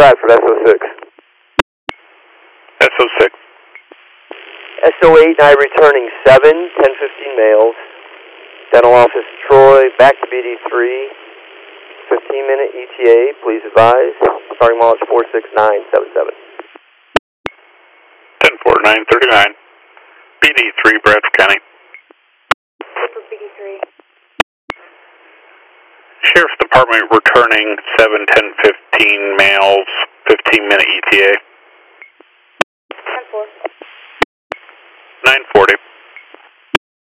Bradford, SO6. SO6. SO8, I returning 7, 1015 males. Dental office Troy, back to BD3. 15-minute ETA, please advise. Starting mileage 46977. 10-4939. BD3, Bradford County. BD3. Sheriff's Department returning 7, 10, 15 males, 15-minute ETA.